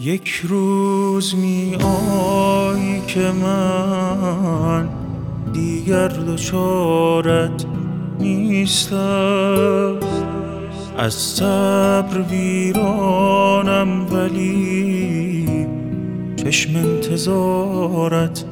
یک روز می آیی که من دیگر دچارت نیستم. از صبر ویرانم ولی چشم انتظارت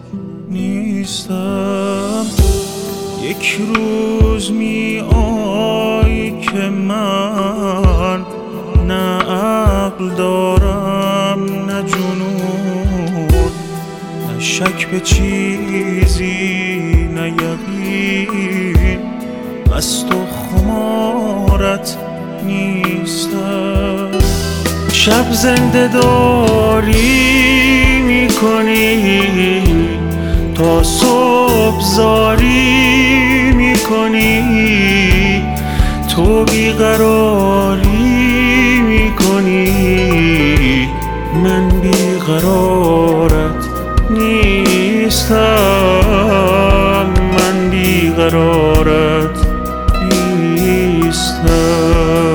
نیستم. یک روز می آیی که من نه عقل دارم نه جنون، نه شک به چیزی نه یقین، مست و خمارت نیستم. شب زنده داری میکنی، تا صبح زاری میکنی، تو بیقراری میکنی، من بیقرارت نیستم، من بیقرارت نیستم.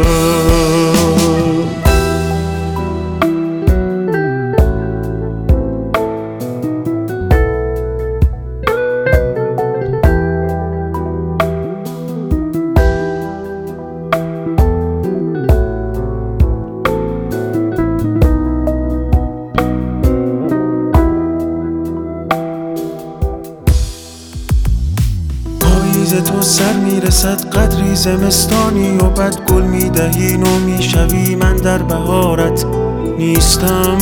تو سر میرسد قدری زمستانی و بعد گل میدهی نو میشوی، من در بهارت نیستم.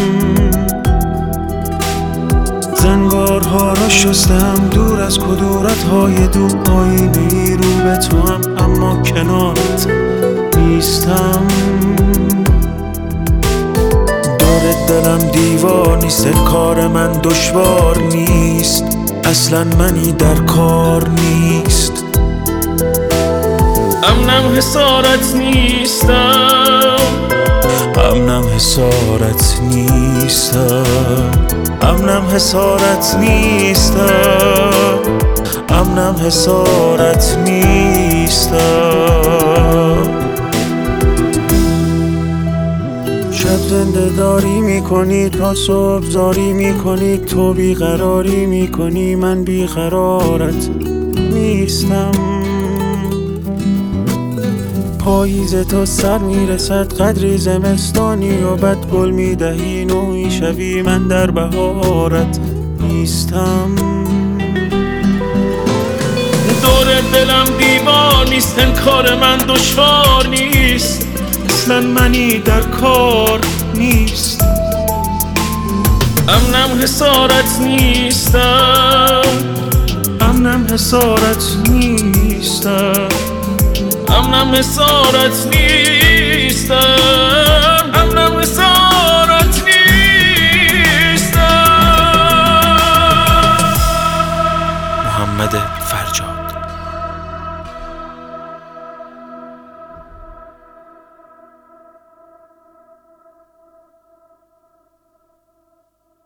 زنگارها را شستم دور از کدورت‌های دو، آینه‌ای رو به تو هم اما کنارت نیستم. دور دلم دیوار نیست، کار من دشوار نیست، اصلا منی در کار نیست. امنم حسارت نیستم، امنم حسارت نیستم، امنم حسارت نیستم، امنم حسارت نیستم. شب زنده داری میکنی، تا صبح زاری میکنی، تو بیقراری میکنی، من بیقرارت نیستم. پاییز تو سر میرسد قدری زمستانی و بعد گل میدهی نو میشوی، من در بهارت نیستم. دور دلم دیوار نیست، انکار من دشوار نیست، اصلا منی در کار نیست. امنم حسارت نیستم، امنم حسارت نیستم، امنم حسارت نیستم.